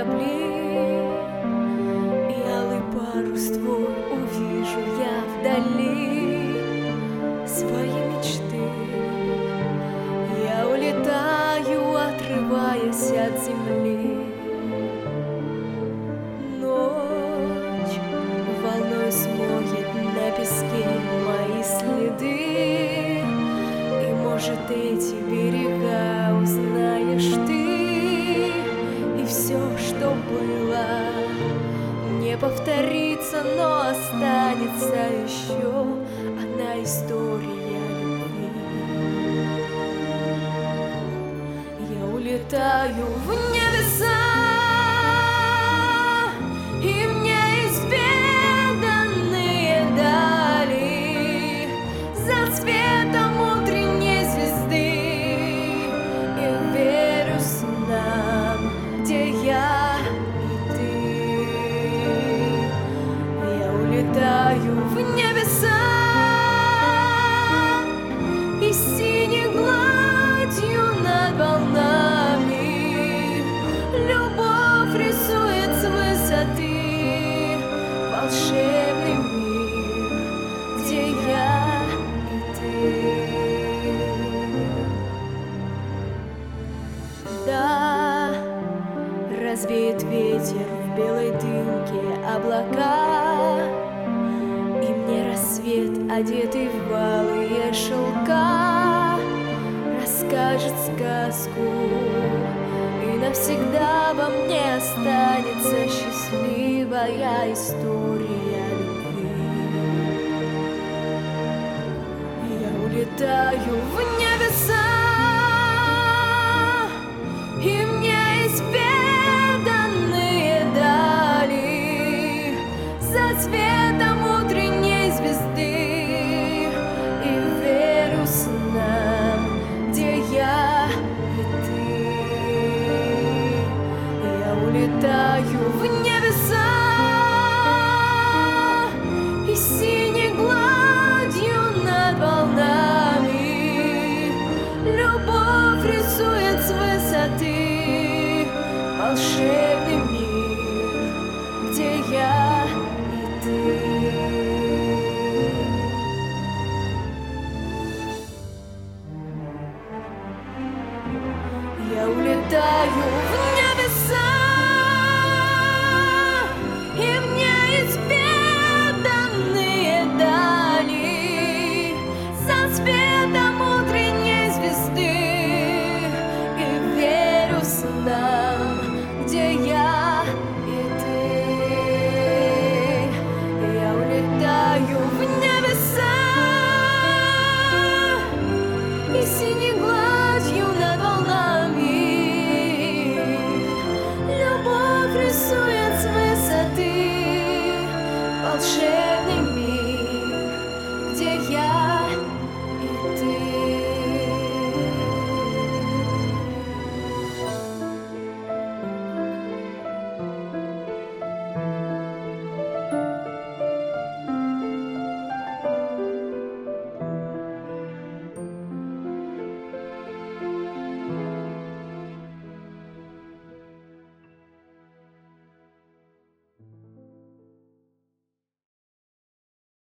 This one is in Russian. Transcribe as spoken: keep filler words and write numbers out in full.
корабли, и алый парус твой увижу я вдали. Свои мечты я улетаю, отрываясь от земли. Ночь волной смоет на песке мои следы, и, может, эти берега узнаешь ты. И все, что было, не повторится, но останется еще одна история любви. Я улетаю в небеса, и в неизведанные дали, за цветом утренней звезды, и верю снам, где я и ты. Я улетаю в небеса, и синей гладью над волнами любовь рисует с высоты волшебный мир, где я и ты. Да, развеет ветер в белой дымке облака, и мне рассвет, одетый в алые шелка, расскажет сказку, и навсегда во мне останется счастливая история любви. Я улетаю в небеса, и в неизведанные дали, за цветом утренней звезды, и верю снам, где я и ты. Я улетаю в небеса, и синей гладью над волнами любовь рисует с высоты волшебный мир, где я и ты. Я улетаю в